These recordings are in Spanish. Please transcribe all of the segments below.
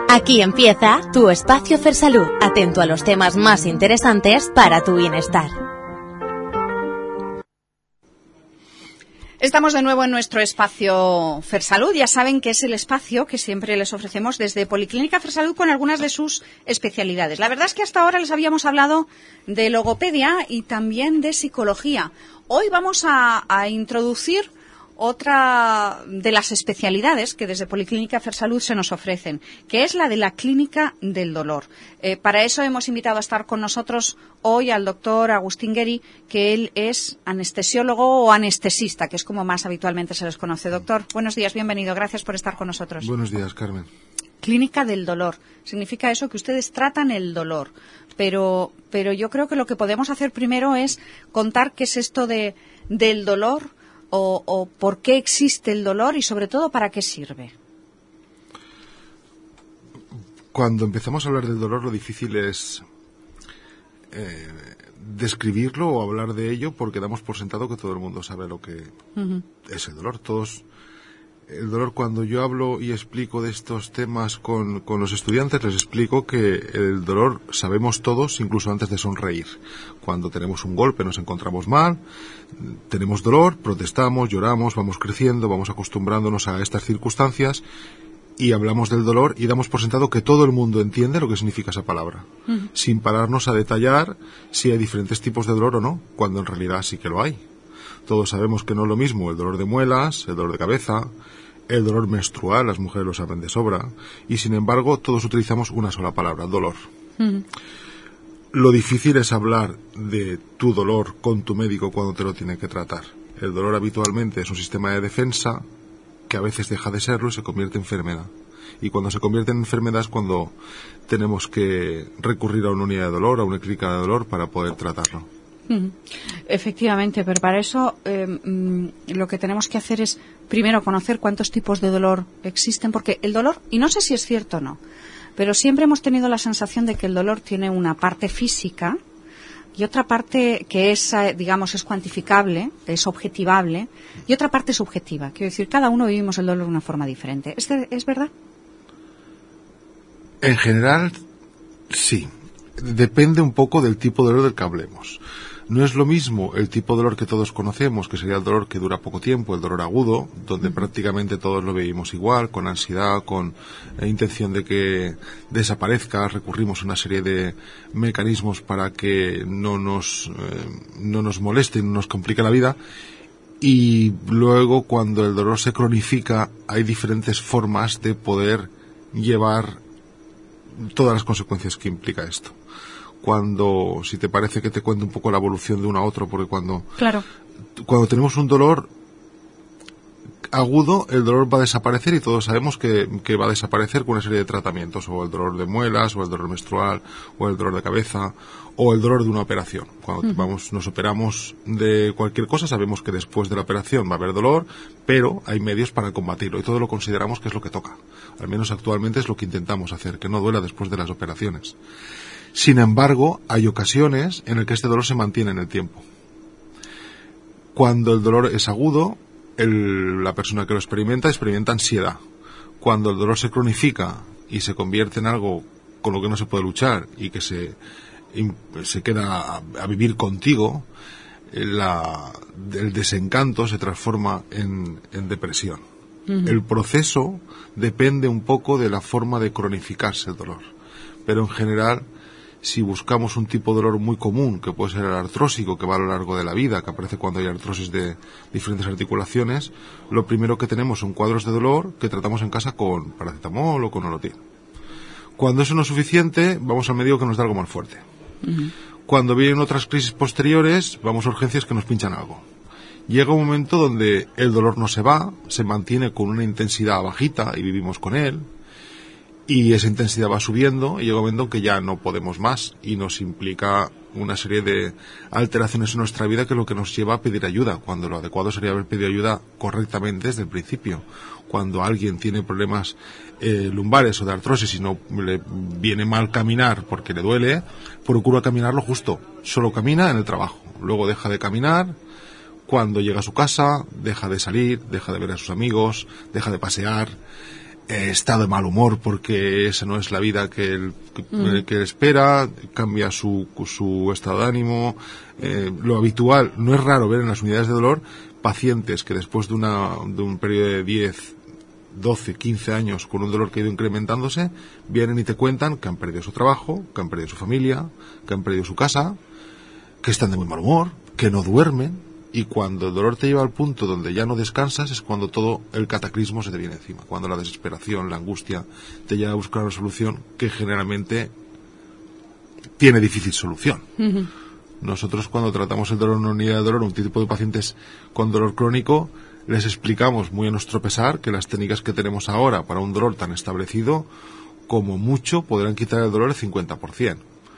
Aquí empieza tu espacio Fersalud, atento a los temas más interesantes para tu bienestar. Estamos de nuevo en nuestro espacio Fersalud. Ya saben que es el espacio que siempre les ofrecemos desde Policlínica Fersalud con algunas de sus especialidades. La verdad es que hasta ahora les habíamos hablado de logopedia y también de psicología. Hoy vamos a introducir otra de las especialidades que desde Policlínica Fersalud se nos ofrecen, que es la de la clínica del dolor. Para eso hemos invitado a estar con nosotros hoy al doctor Agustín Gueri, que él es anestesiólogo o anestesista, que es como más habitualmente se les conoce. Doctor, buenos días, bienvenido, gracias por estar con nosotros. Buenos días, Carmen. Clínica del dolor. Significa eso, que ustedes tratan el dolor. Pero yo creo que lo que podemos hacer primero es contar qué es esto del dolor, o por qué existe el dolor y sobre todo para qué sirve. Cuando empezamos a hablar del dolor, lo difícil es describirlo o hablar de ello, porque damos por sentado que todo el mundo sabe lo que es el dolor. El dolor, cuando yo hablo y explico de estos temas con los estudiantes, les explico que el dolor sabemos todos, incluso antes de sonreír. Cuando tenemos un golpe, nos encontramos mal, tenemos dolor, protestamos, lloramos, vamos creciendo, vamos acostumbrándonos a estas circunstancias y hablamos del dolor y damos por sentado que todo el mundo entiende lo que significa esa palabra, sin pararnos a detallar si hay diferentes tipos de dolor o no, cuando en realidad sí que lo hay. Todos sabemos que no es lo mismo el dolor de muelas, el dolor de cabeza, el dolor menstrual, las mujeres lo saben de sobra, y sin embargo todos utilizamos una sola palabra, dolor. Lo difícil es hablar de tu dolor con tu médico cuando te lo tiene que tratar. El dolor habitualmente es un sistema de defensa que a veces deja de serlo y se convierte en enfermedad. Y cuando se convierte en enfermedad es cuando tenemos que recurrir a una unidad de dolor, a una clínica de dolor para poder tratarlo. Efectivamente, pero para eso lo que tenemos que hacer es primero conocer cuántos tipos de dolor existen, porque el dolor, y no sé si es cierto o no, pero siempre hemos tenido la sensación de que el dolor tiene una parte física y otra parte que es, digamos, es cuantificable, es objetivable, y otra parte subjetiva. Quiero decir, cada uno vivimos el dolor de una forma diferente. ¿Es verdad? En general, sí. Depende un poco del tipo de dolor del que hablemos. No es lo mismo el tipo de dolor que todos conocemos, que sería el dolor que dura poco tiempo, el dolor agudo, donde prácticamente todos lo vivimos igual, con ansiedad, con intención de que desaparezca, recurrimos a una serie de mecanismos para que no nos moleste, no nos complique la vida. Y luego, cuando el dolor se cronifica, hay diferentes formas de poder llevar todas las consecuencias que implica esto. Cuando, si te parece que te cuente un poco la evolución de uno a otro, porque cuando tenemos un dolor agudo, el dolor va a desaparecer y todos sabemos que va a desaparecer con una serie de tratamientos, o el dolor de muelas, o el dolor menstrual, o el dolor de cabeza, o el dolor de una operación. Cuando nos operamos de cualquier cosa, sabemos que después de la operación va a haber dolor, pero hay medios para combatirlo y todo lo consideramos que es lo que toca. Al menos actualmente es lo que intentamos hacer, que no duela después de las operaciones. Sin embargo, hay ocasiones en las que este dolor se mantiene en el tiempo. Cuando el dolor es agudo, la persona que lo experimenta ansiedad. Cuando el dolor se cronifica y se convierte en algo con lo que no se puede luchar y que se queda a vivir contigo, el desencanto se transforma en depresión. El proceso depende un poco de la forma de cronificarse el dolor, pero en general, si buscamos un tipo de dolor muy común, que puede ser el artrósico, que va a lo largo de la vida, que aparece cuando hay artrosis de diferentes articulaciones, lo primero que tenemos son cuadros de dolor que tratamos en casa con paracetamol o con Olotil. Cuando eso no es suficiente, vamos al médico que nos da algo más fuerte. Cuando vienen otras crisis posteriores, vamos a urgencias que nos pinchan algo. Llega un momento donde el dolor no se va, se mantiene con una intensidad bajita y vivimos con él, y esa intensidad va subiendo y llega un momento en que ya no podemos más y nos implica una serie de alteraciones en nuestra vida que es lo que nos lleva a pedir ayuda, cuando lo adecuado sería haber pedido ayuda correctamente desde el principio. Cuando alguien tiene problemas lumbares o de artrosis y no le viene mal caminar porque le duele, procura caminar lo justo. Solo camina en el trabajo, luego deja de caminar. Cuando llega a su casa, deja de salir, deja de ver a sus amigos, deja de pasear. está de mal humor porque esa no es la vida que él espera, cambia su estado de ánimo. Lo habitual, no es raro ver en las unidades de dolor pacientes que después de un periodo de 10, 12, 15 años con un dolor que ha ido incrementándose, vienen y te cuentan que han perdido su trabajo, que han perdido su familia, que han perdido su casa, que están de muy mal humor, que no duermen. Y cuando el dolor te lleva al punto donde ya no descansas es cuando todo el cataclismo se te viene encima, cuando la desesperación, la angustia te lleva a buscar una solución que generalmente tiene difícil solución. Nosotros cuando tratamos el dolor en una unidad de dolor, un tipo de pacientes con dolor crónico, les explicamos muy a nuestro pesar que las técnicas que tenemos ahora para un dolor tan establecido, como mucho podrán quitar el dolor el 50%.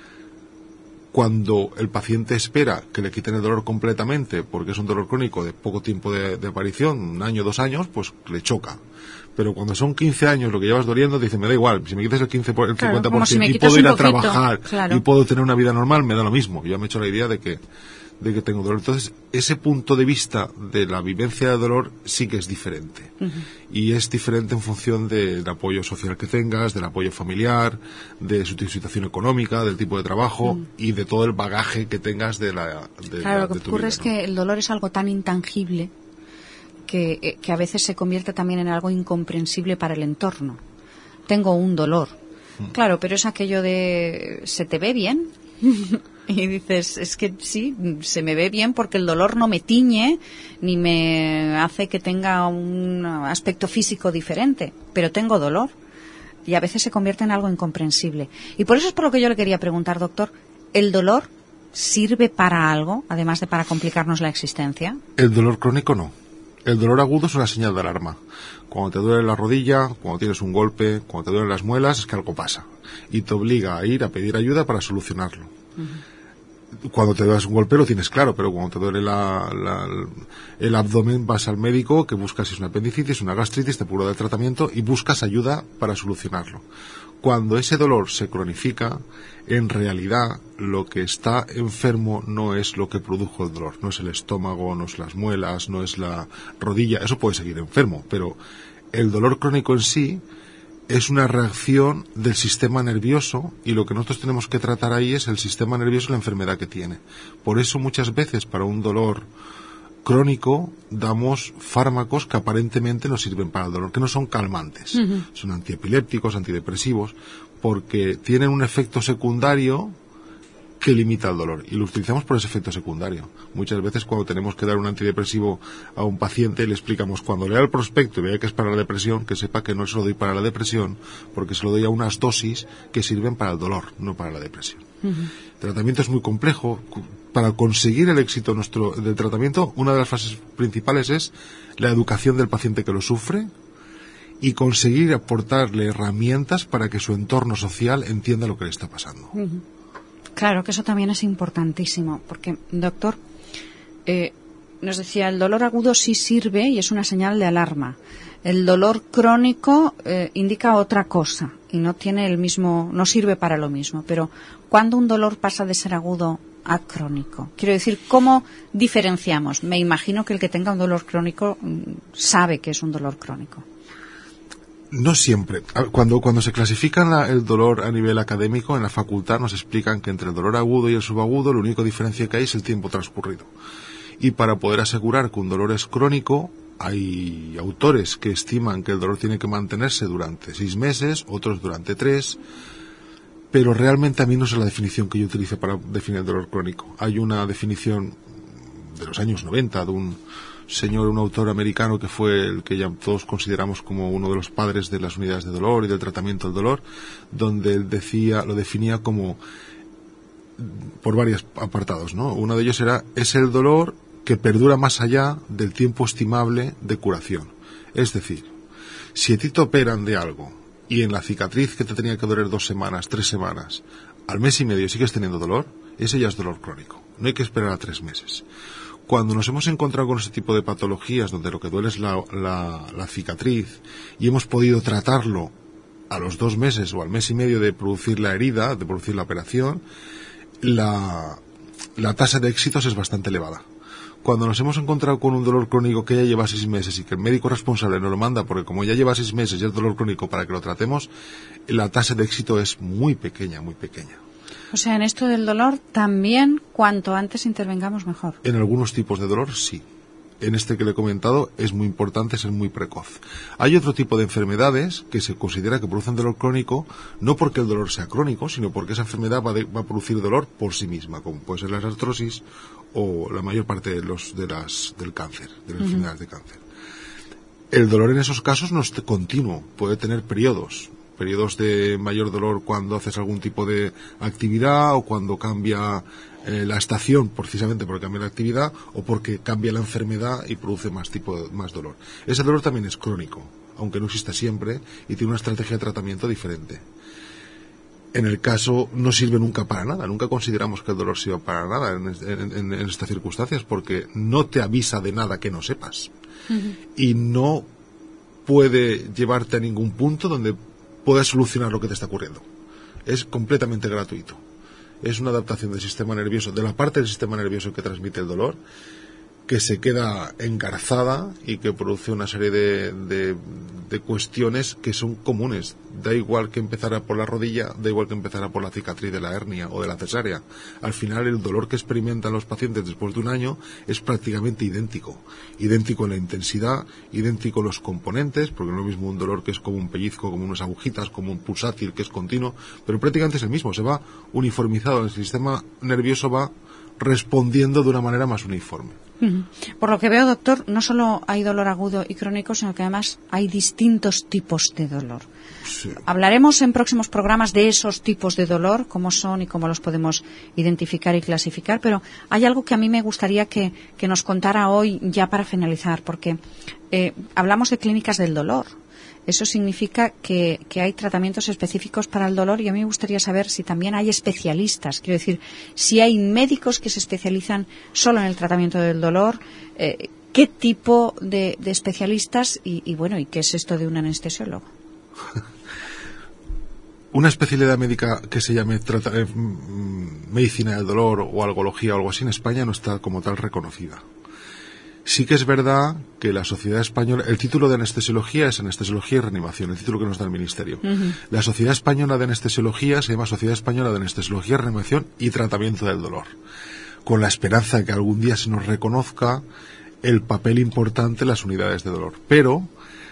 Cuando el paciente espera que le quiten el dolor completamente, porque es un dolor crónico de poco tiempo de aparición, 1 año, 2 años, pues le choca. Pero cuando son 15 años lo que llevas doliendo, dice, me da igual, si me quitas el 50% y puedo ir a trabajar, claro, y puedo tener una vida normal, me da lo mismo. Yo me he hecho la idea de que tengo dolor. Entonces, ese punto de vista de la vivencia de dolor sí que es diferente. Y es diferente en función del apoyo social que tengas, del apoyo familiar, de su situación económica, del tipo de trabajo y de todo el bagaje que tengas de Claro, lo que ocurre es que el dolor es algo tan intangible que a veces se convierte también en algo incomprensible para el entorno. Tengo un dolor. Claro, pero es aquello de ¿se te ve bien? Y dices, es que sí, se me ve bien porque el dolor no me tiñe ni me hace que tenga un aspecto físico diferente, pero tengo dolor y a veces se convierte en algo incomprensible. Y por eso es por lo que yo le quería preguntar, doctor, ¿el dolor sirve para algo, además de para complicarnos la existencia? El dolor crónico no. El dolor agudo es una señal de alarma. Cuando te duele la rodilla, cuando tienes un golpe, cuando te duelen las muelas, es que algo pasa. Y te obliga a ir a pedir ayuda para solucionarlo. Cuando te das un golpe lo tienes claro, pero cuando te duele el abdomen vas al médico que buscas si es una apendicitis, una gastritis, te prueba el tratamiento y buscas ayuda para solucionarlo. Cuando ese dolor se cronifica, en realidad lo que está enfermo no es lo que produjo el dolor, no es el estómago, no es las muelas, no es la rodilla, eso puede seguir enfermo, pero el dolor crónico en sí es una reacción del sistema nervioso y lo que nosotros tenemos que tratar ahí es el sistema nervioso y la enfermedad que tiene. Por eso muchas veces para un dolor crónico damos fármacos que aparentemente no sirven para el dolor, que no son calmantes. Son antiepilépticos, antidepresivos, porque tienen un efecto secundario que limita el dolor y lo utilizamos por ese efecto secundario. Muchas veces cuando tenemos que dar un antidepresivo a un paciente le explicamos, cuando lea el prospecto y vea que es para la depresión, que sepa que no se lo doy para la depresión porque se lo doy a unas dosis que sirven para el dolor, no para la depresión. El tratamiento es muy complejo. Para conseguir el éxito del tratamiento, una de las fases principales es la educación del paciente que lo sufre y conseguir aportarle herramientas para que su entorno social entienda lo que le está pasando. Claro, que eso también es importantísimo, porque, doctor, nos decía, el dolor agudo sí sirve y es una señal de alarma. El dolor crónico indica otra cosa y no sirve para lo mismo. Pero, ¿cuándo un dolor pasa de ser agudo a crónico? Quiero decir, ¿cómo diferenciamos? Me imagino que el que tenga un dolor crónico sabe que es un dolor crónico. No siempre. Cuando se clasifica el dolor a nivel académico, en la facultad nos explican que entre el dolor agudo y el subagudo, la única diferencia que hay es el tiempo transcurrido. Y para poder asegurar que un dolor es crónico, hay autores que estiman que el dolor tiene que mantenerse durante 6 meses, otros durante 3, pero realmente a mí no es la definición que yo utilice para definir el dolor crónico. Hay una definición de los años 90 de un autor americano que fue el que ya todos consideramos como uno de los padres de las unidades de dolor y del tratamiento del dolor, donde él lo definía como por varios apartados, ¿no? Uno de ellos es el dolor que perdura más allá del tiempo estimable de curación. Es decir, si a ti te operan de algo y en la cicatriz que te tenía que doler 2 semanas, 3 semanas, al mes y medio sigues teniendo dolor, ese ya es dolor crónico. No hay que esperar a 3 meses. Cuando nos hemos encontrado con ese tipo de patologías donde lo que duele es la cicatriz y hemos podido tratarlo a los 2 meses o al mes y medio de producir la herida, de producir la operación, la tasa de éxitos es bastante elevada. Cuando nos hemos encontrado con un dolor crónico que ya lleva 6 meses y que el médico responsable nos lo manda porque como ya lleva 6 meses y es dolor crónico para que lo tratemos, la tasa de éxito es muy pequeña, muy pequeña. O sea, en esto del dolor también cuanto antes intervengamos mejor. En algunos tipos de dolor sí. En este que le he comentado es muy importante ser muy precoz. Hay otro tipo de enfermedades que se considera que producen dolor crónico, no porque el dolor sea crónico, sino porque esa enfermedad va a producir dolor por sí misma, como puede ser la artrosis o la mayor parte del cáncer, de las enfermedades de cáncer. El dolor en esos casos no es continuo, puede tener periodos de mayor dolor cuando haces algún tipo de actividad o cuando cambia la estación, precisamente porque cambia la actividad o porque cambia la enfermedad y produce más dolor. Ese dolor también es crónico, aunque no exista siempre y tiene una estrategia de tratamiento diferente. En el caso no sirve nunca para nada, nunca consideramos que el dolor sirva para nada en estas circunstancias porque no te avisa de nada que no sepas y no puede llevarte a ningún punto donde puedas solucionar lo que te está ocurriendo. Es completamente gratuito. Es una adaptación del sistema nervioso, de la parte del sistema nervioso que transmite el dolor, que se queda engarzada y que produce una serie de cuestiones que son comunes. Da igual que empezara por la rodilla, da igual que empezara por la cicatriz de la hernia o de la cesárea. Al final el dolor que experimentan los pacientes después de un año es prácticamente idéntico. Idéntico en la intensidad, idéntico en los componentes, porque no es lo mismo un dolor que es como un pellizco, como unas agujitas, como un pulsátil que es continuo, pero prácticamente es el mismo. Se va uniformizado, el sistema nervioso va respondiendo de una manera más uniforme. Por lo que veo, doctor, no solo hay dolor agudo y crónico, sino que además hay distintos tipos de dolor. Sí. Hablaremos en próximos programas de esos tipos de dolor, cómo son y cómo los podemos identificar y clasificar, pero hay algo que a mí me gustaría que nos contara hoy ya para finalizar, porque hablamos de clínicas del dolor. Eso significa que hay tratamientos específicos para el dolor y a mí me gustaría saber si también hay especialistas. Quiero decir, si hay médicos que se especializan solo en el tratamiento del dolor, ¿qué tipo de especialistas y bueno, y qué es esto de un anestesiólogo? Una especialidad médica que se llame medicina del dolor o algología o algo así en España no está como tal reconocida. Sí que es verdad que la Sociedad Española, el título de anestesiología es anestesiología y reanimación, el título que nos da el Ministerio. La Sociedad Española de Anestesiología se llama Sociedad Española de Anestesiología, Reanimación y Tratamiento del Dolor, con la esperanza de que algún día se nos reconozca el papel importante en las unidades de dolor. Pero,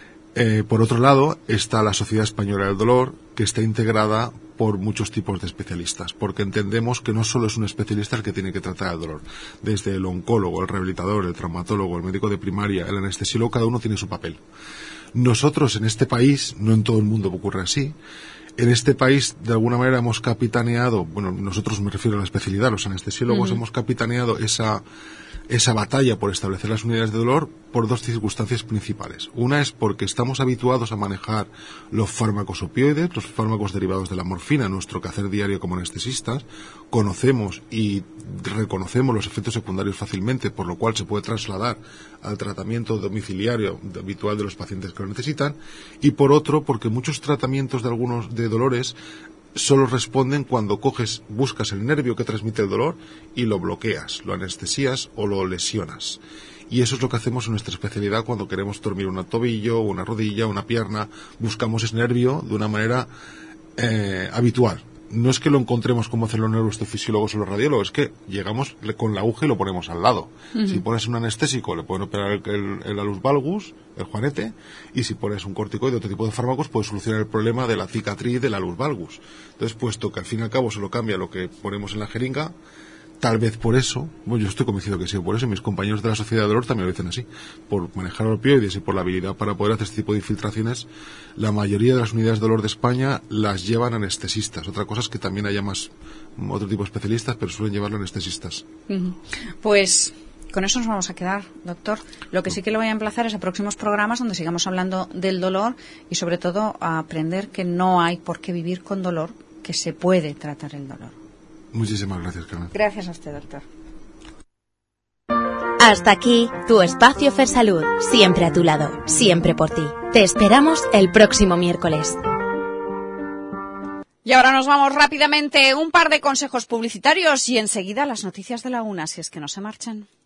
por otro lado, está la Sociedad Española del Dolor, que está integrada por muchos tipos de especialistas, porque entendemos que no solo es un especialista el que tiene que tratar el dolor. Desde el oncólogo, el rehabilitador, el traumatólogo, el médico de primaria, el anestesiólogo, cada uno tiene su papel. Nosotros en este país, no en todo el mundo ocurre así, en este país de alguna manera hemos capitaneado, bueno, nosotros me refiero a la especialidad, los anestesiólogos hemos capitaneado esa batalla por establecer las unidades de dolor por dos circunstancias principales. Una es porque estamos habituados a manejar los fármacos opioides, los fármacos derivados de la morfina en nuestro quehacer diario como anestesistas, conocemos y reconocemos los efectos secundarios fácilmente, por lo cual se puede trasladar al tratamiento domiciliario habitual de los pacientes que lo necesitan, y por otro porque muchos tratamientos de algunos de dolores solo responden cuando buscas el nervio que transmite el dolor y lo bloqueas, lo anestesias o lo lesionas. Y eso es lo que hacemos en nuestra especialidad cuando queremos dormir un tobillo, una rodilla, una pierna. Buscamos ese nervio de una manera habitual. No es que lo encontremos como hacen los neurofisiólogos o los radiólogos, es que llegamos con la aguja y lo ponemos al lado. Si pones un anestésico, le pueden operar el alus valgus, el juanete, y si pones un corticoide o otro tipo de fármacos, puedes solucionar el problema de la cicatriz del alus valgus. Entonces, puesto que al fin y al cabo se lo cambia lo que ponemos en la jeringa, tal vez por eso, bueno, yo estoy convencido que sí, por eso mis compañeros de la Sociedad de Dolor también lo dicen así, por manejar opioides y por la habilidad para poder hacer este tipo de infiltraciones, la mayoría de las unidades de dolor de España las llevan anestesistas. Otra cosa es que también haya otro tipo de especialistas, pero suelen llevarlo anestesistas. Pues con eso nos vamos a quedar, doctor. Lo que sí que le voy a emplazar es a próximos programas donde sigamos hablando del dolor y sobre todo a aprender que no hay por qué vivir con dolor, que se puede tratar el dolor. Muchísimas gracias, Carmen. Gracias a usted, doctor. Hasta aquí tu espacio Fersalud, siempre a tu lado, siempre por ti. Te esperamos el próximo miércoles. Y ahora nos vamos rápidamente, un par de consejos publicitarios y enseguida las noticias de la una, si es que no se marchan.